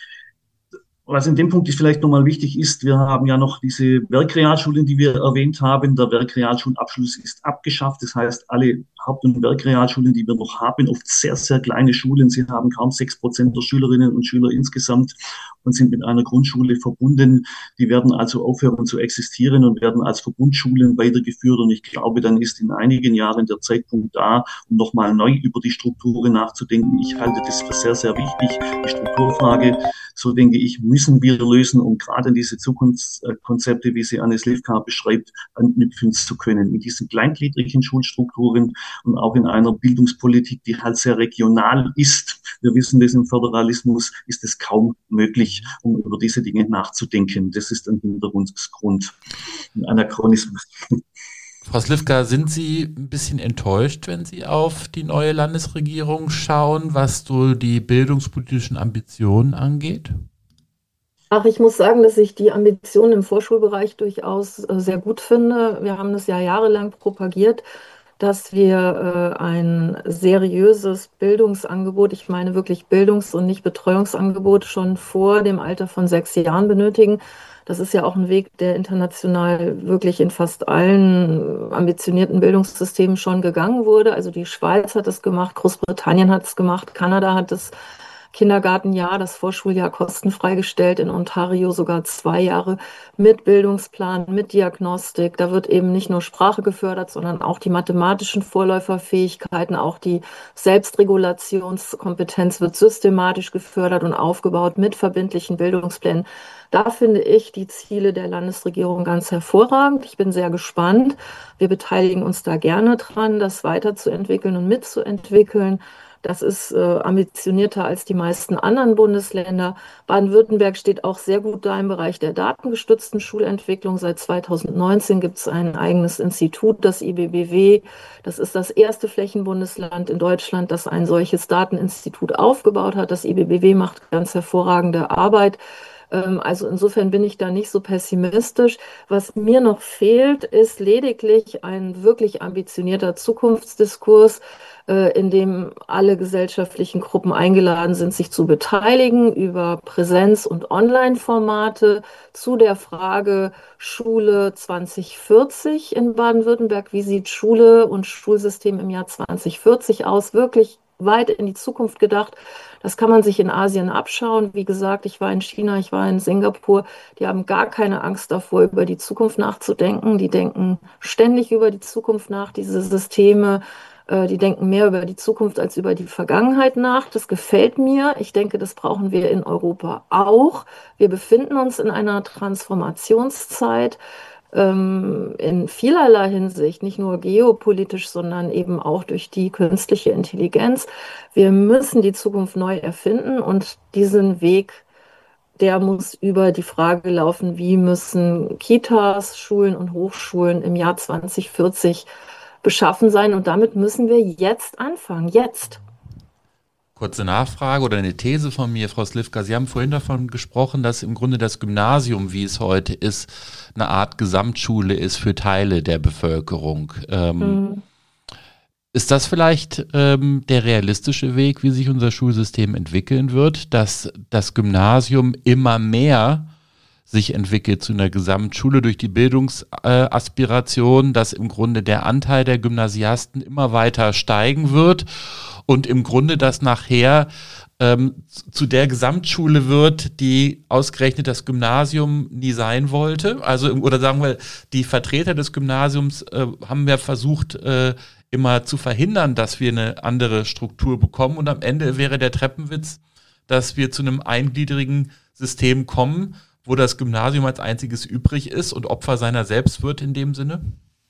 Was in dem Punkt vielleicht nochmal wichtig ist, wir haben ja noch diese Werkrealschulen, die wir erwähnt haben. Der Werkrealschulabschluss ist abgeschafft. Das heißt, alle Haupt- und Werkrealschulen, die wir noch haben, oft sehr, sehr kleine Schulen. Sie haben kaum sechs Prozent der Schülerinnen und Schüler insgesamt und sind mit einer Grundschule verbunden. Die werden also aufhören zu existieren und werden als Verbundschulen weitergeführt. Und ich glaube, dann ist in einigen Jahren der Zeitpunkt da, um nochmal neu über die Strukturen nachzudenken. Ich halte das für sehr, sehr wichtig. Die Strukturfrage, so denke ich, müssen wir lösen, um gerade an diese Zukunftskonzepte, wie sie Anne Slivka beschreibt, anknüpfen zu können. In diesen kleingliedrigen Schulstrukturen und auch in einer Bildungspolitik, die halt sehr regional ist. Wir wissen das, im Föderalismus ist es kaum möglich, um über diese Dinge nachzudenken. Das ist ein Hintergrund, ein Anachronismus. Frau Slivka, sind Sie ein bisschen enttäuscht, wenn Sie auf die neue Landesregierung schauen, was so die bildungspolitischen Ambitionen angeht? Ach, ich muss sagen, dass ich die Ambitionen im Vorschulbereich durchaus äh, sehr gut finde. Wir haben das ja jahrelang propagiert, dass wir äh, ein seriöses Bildungsangebot, ich meine wirklich Bildungs- und nicht Betreuungsangebot, schon vor dem Alter von sechs Jahren benötigen. Das ist ja auch ein Weg, der international wirklich in fast allen ambitionierten Bildungssystemen schon gegangen wurde. Also die Schweiz hat es gemacht, Großbritannien hat es gemacht, Kanada hat es Kindergartenjahr, das Vorschuljahr kostenfrei gestellt, in Ontario sogar zwei Jahre mit Bildungsplan, mit Diagnostik. Da wird eben nicht nur Sprache gefördert, sondern auch die mathematischen Vorläuferfähigkeiten, auch die Selbstregulationskompetenz wird systematisch gefördert und aufgebaut mit verbindlichen Bildungsplänen. Da finde ich die Ziele der Landesregierung ganz hervorragend. Ich bin sehr gespannt. Wir beteiligen uns da gerne dran, das weiterzuentwickeln und mitzuentwickeln. Das ist äh, ambitionierter als die meisten anderen Bundesländer. Baden-Württemberg steht auch sehr gut da im Bereich der datengestützten Schulentwicklung. Seit zweitausendneunzehn gibt es ein eigenes Institut, das I B B W. Das ist das erste Flächenbundesland in Deutschland, das ein solches Dateninstitut aufgebaut hat. Das I B B W macht ganz hervorragende Arbeit. Also insofern bin ich da nicht so pessimistisch. Was mir noch fehlt, ist lediglich ein wirklich ambitionierter Zukunftsdiskurs, in dem alle gesellschaftlichen Gruppen eingeladen sind, sich zu beteiligen über Präsenz- und Online-Formate zu der Frage Schule zwanzig vierzig in Baden-Württemberg. Wie sieht Schule und Schulsystem im Jahr zwanzig vierzig aus? Wirklich weit in die Zukunft gedacht. Das kann man sich in Asien abschauen. Wie gesagt, ich war in China, ich war in Singapur. Die haben gar keine Angst davor, über die Zukunft nachzudenken. Die denken ständig über die Zukunft nach, diese Systeme. äh, Die denken mehr über die Zukunft als über die Vergangenheit nach. Das gefällt mir. Ich denke, das brauchen wir in Europa auch. Wir befinden uns in einer Transformationszeit ähm, in vielerlei Hinsicht, nicht nur geopolitisch, sondern eben auch durch die künstliche Intelligenz. Wir müssen die Zukunft neu erfinden und diesen Weg der muss über die Frage laufen, wie müssen Kitas, Schulen und Hochschulen im Jahr zwanzig vierzig beschaffen sein. Und damit müssen wir jetzt anfangen, jetzt. Kurze Nachfrage oder eine These von mir, Frau Slivka. Sie haben vorhin davon gesprochen, dass im Grunde das Gymnasium, wie es heute ist, eine Art Gesamtschule ist für Teile der Bevölkerung. Ähm, mhm. Ist das vielleicht ähm, der realistische Weg, wie sich unser Schulsystem entwickeln wird, dass das Gymnasium immer mehr sich entwickelt zu einer Gesamtschule durch die Bildungsaspiration, äh, dass im Grunde der Anteil der Gymnasiasten immer weiter steigen wird und im Grunde das nachher ähm, zu der Gesamtschule wird, die ausgerechnet das Gymnasium nie sein wollte? Also, oder sagen wir, die Vertreter des Gymnasiums äh, haben ja versucht, äh, immer zu verhindern, dass wir eine andere Struktur bekommen, und am Ende wäre der Treppenwitz, dass wir zu einem eingliedrigen System kommen, wo das Gymnasium als einziges übrig ist und Opfer seiner selbst wird in dem Sinne?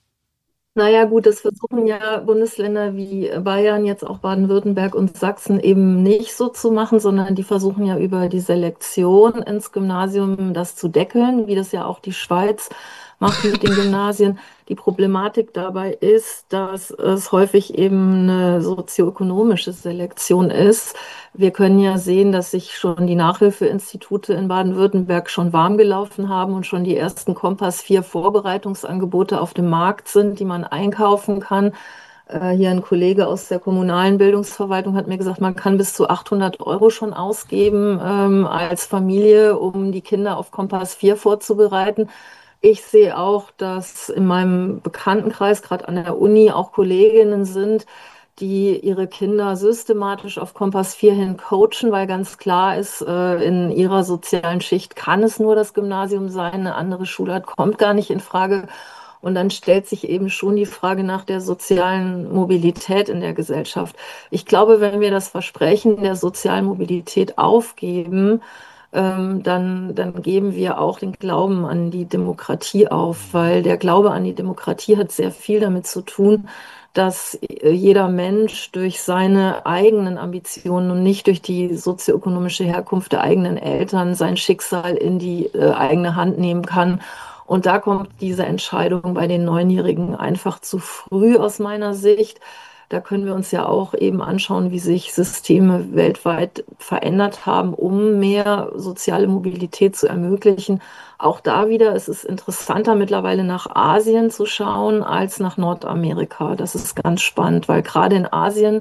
Naja, gut, das versuchen ja Bundesländer wie Bayern, jetzt auch Baden-Württemberg und Sachsen eben nicht so zu machen, sondern die versuchen ja über die Selektion ins Gymnasium das zu deckeln, wie das ja auch die Schweiz macht mit den Gymnasien. Die Problematik dabei ist, dass es häufig eben eine sozioökonomische Selektion ist. Wir können ja sehen, dass sich schon die Nachhilfeinstitute in Baden-Württemberg schon warm gelaufen haben und schon die ersten Kompass vier Vorbereitungsangebote auf dem Markt sind, die man einkaufen kann. Hier ein Kollege aus der kommunalen Bildungsverwaltung hat mir gesagt, man kann bis zu achthundert Euro schon ausgeben ähm, als Familie, um die Kinder auf Kompass vier vorzubereiten. Ich sehe auch, dass in meinem Bekanntenkreis, gerade an der Uni, auch Kolleginnen sind, die ihre Kinder systematisch auf Kompass vier hin coachen, weil ganz klar ist, in ihrer sozialen Schicht kann es nur das Gymnasium sein, eine andere Schulart kommt gar nicht in Frage. Und dann stellt sich eben schon die Frage nach der sozialen Mobilität in der Gesellschaft. Ich glaube, wenn wir das Versprechen der sozialen Mobilität aufgeben, Ähm, dann, dann geben wir auch den Glauben an die Demokratie auf, weil der Glaube an die Demokratie hat sehr viel damit zu tun, dass jeder Mensch durch seine eigenen Ambitionen und nicht durch die sozioökonomische Herkunft der eigenen Eltern sein Schicksal in die äh, eigene Hand nehmen kann. Und da kommt diese Entscheidung bei den Neunjährigen einfach zu früh aus meiner Sicht. Da können wir uns ja auch eben anschauen, wie sich Systeme weltweit verändert haben, um mehr soziale Mobilität zu ermöglichen. Auch da wieder, es ist interessanter mittlerweile nach Asien zu schauen als nach Nordamerika. Das ist ganz spannend, weil gerade in Asien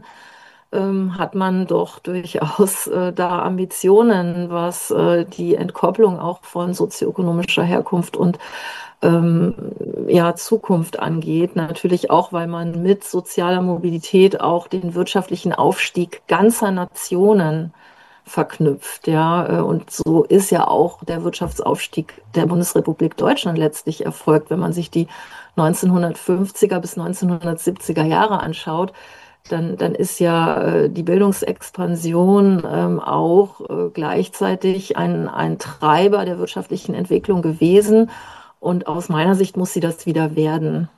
ähm, hat man doch durchaus äh, da Ambitionen, was äh, die Entkopplung auch von sozioökonomischer Herkunft und ähm, ja, Zukunft angeht. Natürlich auch, weil man mit sozialer Mobilität auch den wirtschaftlichen Aufstieg ganzer Nationen verknüpft. Ja, und so ist ja auch der Wirtschaftsaufstieg der Bundesrepublik Deutschland letztlich erfolgt, wenn man sich die neunzehnhundertfünfziger bis neunzehnhundertsiebziger Jahre anschaut. Dann, dann ist ja äh, die Bildungsexpansion ähm, auch äh, gleichzeitig ein, ein Treiber der wirtschaftlichen Entwicklung gewesen. Und aus meiner Sicht muss sie das wieder werden.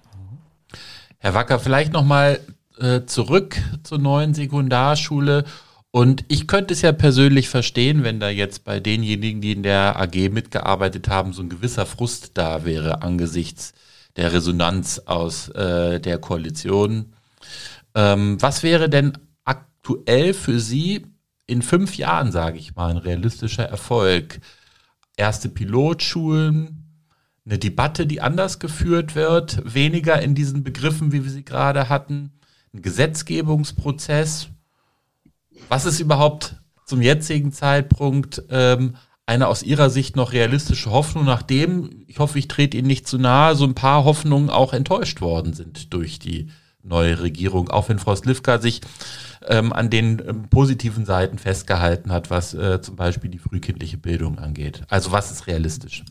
Herr Wacker, vielleicht nochmal äh, zurück zur neuen Sekundarschule. Und ich könnte es ja persönlich verstehen, wenn da jetzt bei denjenigen, die in der A G mitgearbeitet haben, so ein gewisser Frust da wäre angesichts der Resonanz aus äh, der Koalition. Ähm, was wäre denn aktuell für Sie in fünf Jahren, sage ich mal, ein realistischer Erfolg? Erste Pilotschulen, eine Debatte, die anders geführt wird, weniger in diesen Begriffen, wie wir sie gerade hatten, ein Gesetzgebungsprozess. Was ist überhaupt zum jetzigen Zeitpunkt ähm, eine aus Ihrer Sicht noch realistische Hoffnung, nachdem, ich hoffe, ich trete Ihnen nicht zu nahe, so ein paar Hoffnungen auch enttäuscht worden sind durch die neue Regierung, auch wenn Frau Slivka sich ähm, an den ähm, positiven Seiten festgehalten hat, was äh, zum Beispiel die frühkindliche Bildung angeht. Also was ist realistisch?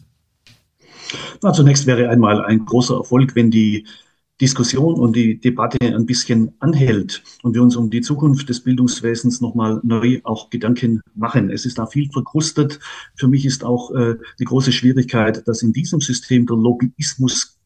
Na, zunächst wäre einmal ein großer Erfolg, wenn die Diskussion und die Debatte ein bisschen anhält und wir uns um die Zukunft des Bildungswesens nochmal neu auch Gedanken machen. Es ist da viel verkrustet. Für mich ist auch äh, die große Schwierigkeit, dass in diesem System der Lobbyismus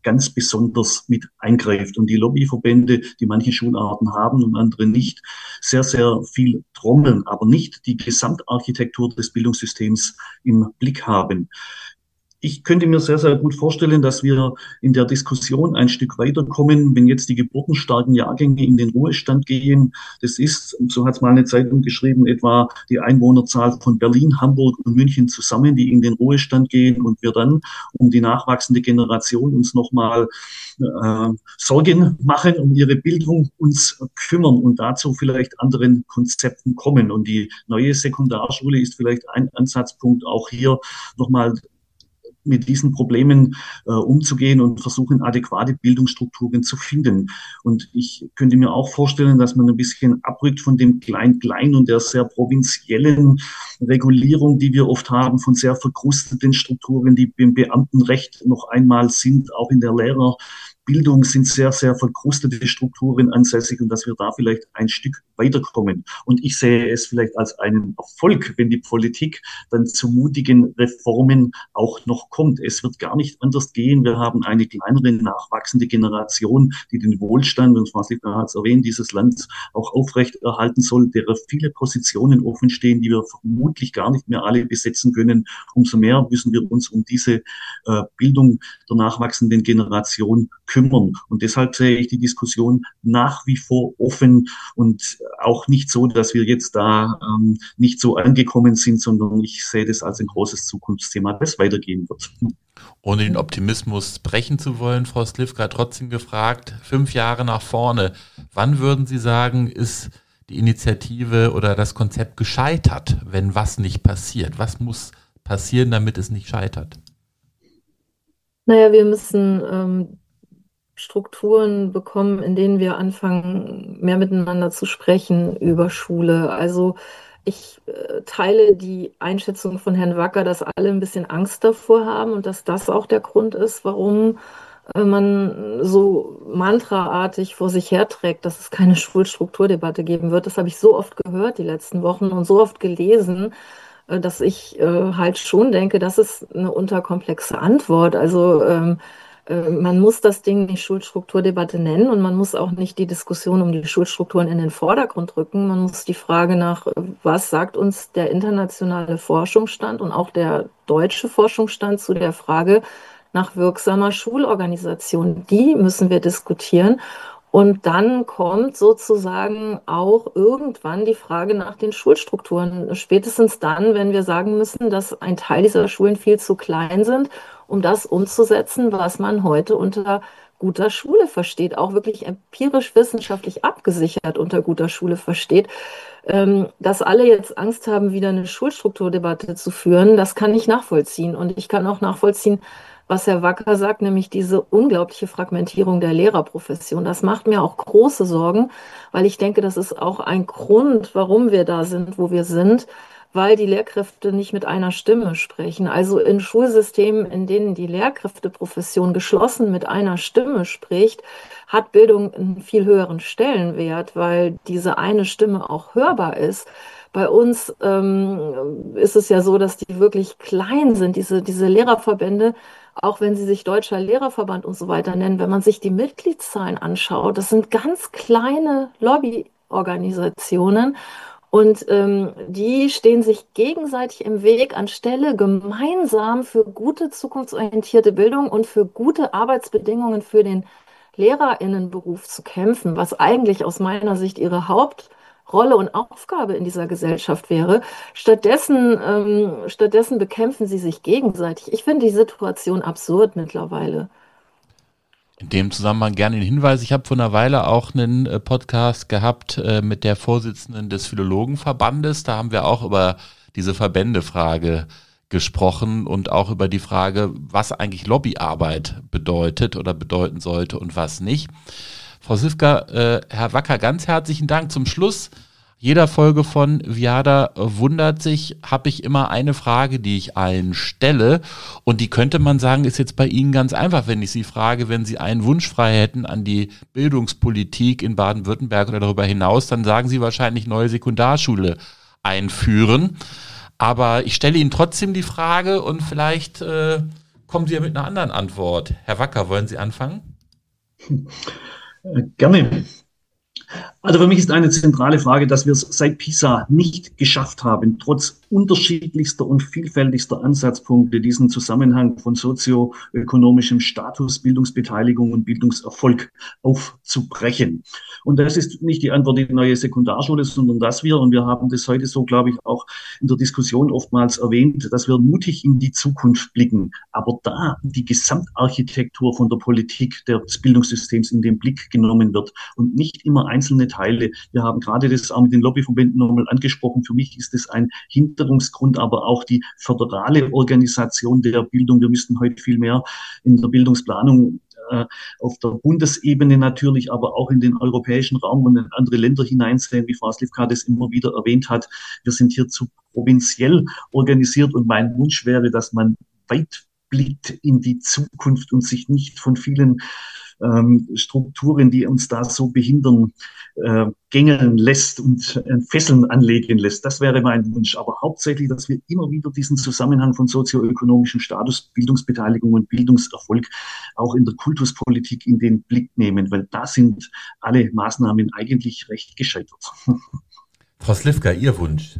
ganz besonders mit eingreift und die Lobbyverbände, die manche Schularten haben und andere nicht, sehr, sehr viel trommeln, aber nicht die Gesamtarchitektur des Bildungssystems im Blick haben. Ich könnte mir sehr, sehr gut vorstellen, dass wir in der Diskussion ein Stück weiterkommen, wenn jetzt die geburtenstarken Jahrgänge in den Ruhestand gehen. Das ist, so hat es mal eine Zeitung geschrieben, etwa die Einwohnerzahl von Berlin, Hamburg und München zusammen, die in den Ruhestand gehen und wir dann um die nachwachsende Generation uns nochmal äh, Sorgen machen, um ihre Bildung uns kümmern und dazu vielleicht anderen Konzepten kommen. Und die neue Sekundarschule ist vielleicht ein Ansatzpunkt, auch hier nochmal mit diesen Problemen äh, umzugehen und versuchen, adäquate Bildungsstrukturen zu finden. Und ich könnte mir auch vorstellen, dass man ein bisschen abrückt von dem Klein-Klein und der sehr provinziellen Regulierung, die wir oft haben, von sehr verkrusteten Strukturen, die im Beamtenrecht noch einmal sind, auch in der Lehrer- Bildung sind sehr, sehr verkrustete Strukturen ansässig und dass wir da vielleicht ein Stück weiterkommen. Und ich sehe es vielleicht als einen Erfolg, wenn die Politik dann zu mutigen Reformen auch noch kommt. Es wird gar nicht anders gehen. Wir haben eine kleinere, nachwachsende Generation, die den Wohlstand, und Frau Slifka hat es erwähnt, dieses Land auch aufrechterhalten soll, derer viele Positionen offen stehen, die wir vermutlich gar nicht mehr alle besetzen können. Umso mehr müssen wir uns um diese äh, Bildung der nachwachsenden Generation kümmern. Und deshalb sehe ich die Diskussion nach wie vor offen und auch nicht so, dass wir jetzt da ähm, nicht so angekommen sind, sondern ich sehe das als ein großes Zukunftsthema, das weitergehen wird. Ohne den Optimismus brechen zu wollen, Frau Slifka hat trotzdem gefragt, fünf Jahre nach vorne, wann würden Sie sagen, ist die Initiative oder das Konzept gescheitert, wenn was nicht passiert? Was muss passieren, damit es nicht scheitert? Naja, wir müssen ähm, Strukturen bekommen, in denen wir anfangen, mehr miteinander zu sprechen über Schule. Also ich äh, teile die Einschätzung von Herrn Wacker, dass alle ein bisschen Angst davor haben und dass das auch der Grund ist, warum äh, man so mantraartig vor sich herträgt, dass es keine Schulstrukturdebatte geben wird. Das habe ich so oft gehört die letzten Wochen und so oft gelesen, äh, dass ich äh, halt schon denke, das ist eine unterkomplexe Antwort. Also ähm, man muss das Ding nicht Schulstrukturdebatte nennen und man muss auch nicht die Diskussion um die Schulstrukturen in den Vordergrund rücken. Man muss die Frage nach, was sagt uns der internationale Forschungsstand und auch der deutsche Forschungsstand zu der Frage nach wirksamer Schulorganisation, die müssen wir diskutieren. Und dann kommt sozusagen auch irgendwann die Frage nach den Schulstrukturen. Spätestens dann, wenn wir sagen müssen, dass ein Teil dieser Schulen viel zu klein sind, um das umzusetzen, was man heute unter guter Schule versteht, auch wirklich empirisch wissenschaftlich abgesichert unter guter Schule versteht. Dass alle jetzt Angst haben, wieder eine Schulstrukturdebatte zu führen, das kann ich nachvollziehen. Und ich kann auch nachvollziehen, was Herr Wacker sagt, nämlich diese unglaubliche Fragmentierung der Lehrerprofession. Das macht mir auch große Sorgen, weil ich denke, das ist auch ein Grund, warum wir da sind, wo wir sind, weil die Lehrkräfte nicht mit einer Stimme sprechen. Also in Schulsystemen, in denen die Lehrkräfteprofession geschlossen mit einer Stimme spricht, hat Bildung einen viel höheren Stellenwert, weil diese eine Stimme auch hörbar ist. Bei uns ähm, ist es ja so, dass die wirklich klein sind, diese, diese Lehrerverbände, auch wenn sie sich Deutscher Lehrerverband und so weiter nennen. Wenn man sich die Mitgliedszahlen anschaut, das sind ganz kleine Lobbyorganisationen und ähm, die stehen sich gegenseitig im Weg, anstelle gemeinsam für gute zukunftsorientierte Bildung und für gute Arbeitsbedingungen für den LehrerInnenberuf zu kämpfen, was eigentlich aus meiner Sicht ihre Hauptrolle und Aufgabe in dieser Gesellschaft wäre. Stattdessen, ähm, stattdessen bekämpfen sie sich gegenseitig. Ich finde die Situation absurd mittlerweile. In dem Zusammenhang gerne den Hinweis, ich habe vor einer Weile auch einen äh, Podcast gehabt äh, mit der Vorsitzenden des Philologenverbandes. Da haben wir auch über diese Verbändefrage gesprochen und auch über die Frage, was eigentlich Lobbyarbeit bedeutet oder bedeuten sollte und was nicht. Frau Slifka, äh, Herr Wacker, ganz herzlichen Dank. Zum Schluss jeder Folge von Viada wundert sich, habe ich immer eine Frage, die ich allen stelle. Und die könnte man sagen, ist jetzt bei Ihnen ganz einfach, wenn ich Sie frage, wenn Sie einen Wunsch frei hätten an die Bildungspolitik in Baden-Württemberg oder darüber hinaus, dann sagen Sie wahrscheinlich neue Sekundarschule einführen. Aber ich stelle Ihnen trotzdem die Frage und vielleicht äh, kommen Sie ja mit einer anderen Antwort. Herr Wacker, wollen Sie anfangen? Gerne. Also für mich ist eine zentrale Frage, dass wir es seit PISA nicht geschafft haben, trotz unterschiedlichster und vielfältigster Ansatzpunkte diesen Zusammenhang von sozioökonomischem Status, Bildungsbeteiligung und Bildungserfolg aufzubrechen. Und das ist nicht die Antwort die neue Sekundarschule, sondern dass wir, und wir haben das heute so, glaube ich, auch in der Diskussion oftmals erwähnt, dass wir mutig in die Zukunft blicken, aber da die Gesamtarchitektur von der Politik des Bildungssystems in den Blick genommen wird und nicht immer einzelne Teile. Wir haben gerade das auch mit den Lobbyverbänden nochmal angesprochen. Für mich ist es ein Hinderungsgrund, aber auch die föderale Organisation der Bildung. Wir müssten heute viel mehr in der Bildungsplanung äh, auf der Bundesebene natürlich, aber auch in den europäischen Raum und in andere Länder hineinsehen, wie Frau Slivka das immer wieder erwähnt hat. Wir sind hier zu provinziell organisiert und mein Wunsch wäre, dass man weit blickt in die Zukunft und sich nicht von vielen ähm, Strukturen, die uns da so behindern, äh, gängeln lässt und äh, Fesseln anlegen lässt. Das wäre mein Wunsch. Aber hauptsächlich, dass wir immer wieder diesen Zusammenhang von sozioökonomischem Status, Bildungsbeteiligung und Bildungserfolg auch in der Kultuspolitik in den Blick nehmen, weil da sind alle Maßnahmen eigentlich recht gescheitert. Frau Slivka, Ihr Wunsch?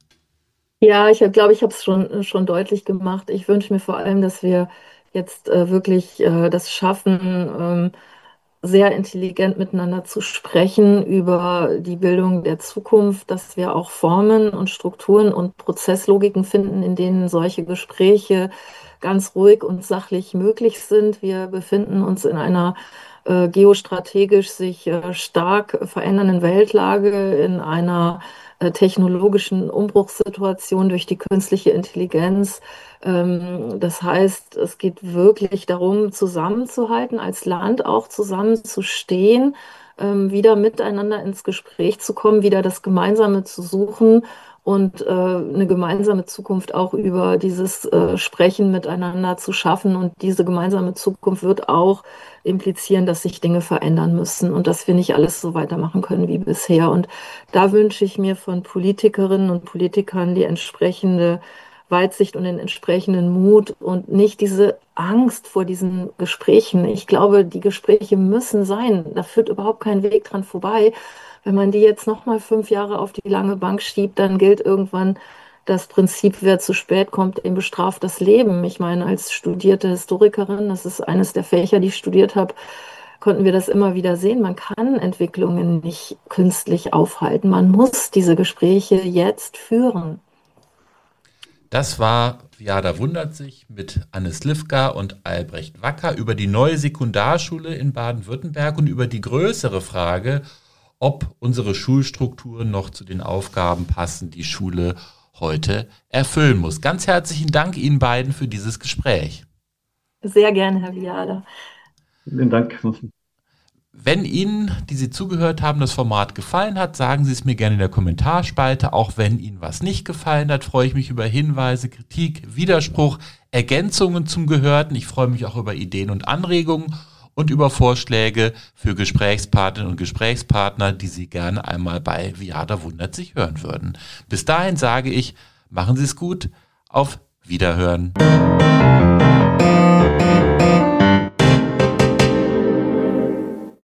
Ja, ich glaube, ich habe es schon, schon deutlich gemacht. Ich wünsche mir vor allem, dass wir jetzt äh, wirklich äh, das schaffen, ähm, sehr intelligent miteinander zu sprechen über die Bildung der Zukunft, dass wir auch Formen und Strukturen und Prozesslogiken finden, in denen solche Gespräche ganz ruhig und sachlich möglich sind. Wir befinden uns in einer äh, geostrategisch sich äh, stark verändernden Weltlage, in einer äh, technologischen Umbruchssituation durch die künstliche Intelligenz. Ähm, das heißt, es geht wirklich darum, zusammenzuhalten, als Land auch zusammenzustehen, ähm, wieder miteinander ins Gespräch zu kommen, wieder das Gemeinsame zu suchen und äh, eine gemeinsame Zukunft auch über dieses äh, Sprechen miteinander zu schaffen. Und diese gemeinsame Zukunft wird auch implizieren, dass sich Dinge verändern müssen und dass wir nicht alles so weitermachen können wie bisher. Und da wünsche ich mir von Politikerinnen und Politikern die entsprechende Weitsicht und den entsprechenden Mut und nicht diese Angst vor diesen Gesprächen. Ich glaube, die Gespräche müssen sein. Da führt überhaupt kein Weg dran vorbei. Wenn man die jetzt noch mal fünf Jahre auf die lange Bank schiebt, dann gilt irgendwann das Prinzip, wer zu spät kommt, dem bestraft das Leben. Ich meine, als studierte Historikerin, das ist eines der Fächer, die ich studiert habe, konnten wir das immer wieder sehen. Man kann Entwicklungen nicht künstlich aufhalten. Man muss diese Gespräche jetzt führen. Das war Viada wundert sich mit Anne Slivka und Albrecht Wacker über die neue Sekundarschule in Baden-Württemberg und über die größere Frage, ob unsere Schulstrukturen noch zu den Aufgaben passen, die Schule heute erfüllen muss. Ganz herzlichen Dank Ihnen beiden für dieses Gespräch. Sehr gerne, Herr Viada. Vielen Dank. Wenn Ihnen, die Sie zugehört haben, das Format gefallen hat, sagen Sie es mir gerne in der Kommentarspalte. Auch wenn Ihnen was nicht gefallen hat, freue ich mich über Hinweise, Kritik, Widerspruch, Ergänzungen zum Gehörten. Ich freue mich auch über Ideen und Anregungen und über Vorschläge für Gesprächspartnerinnen und Gesprächspartner, die Sie gerne einmal bei Viada wundert sich hören würden. Bis dahin sage ich, machen Sie es gut, auf Wiederhören.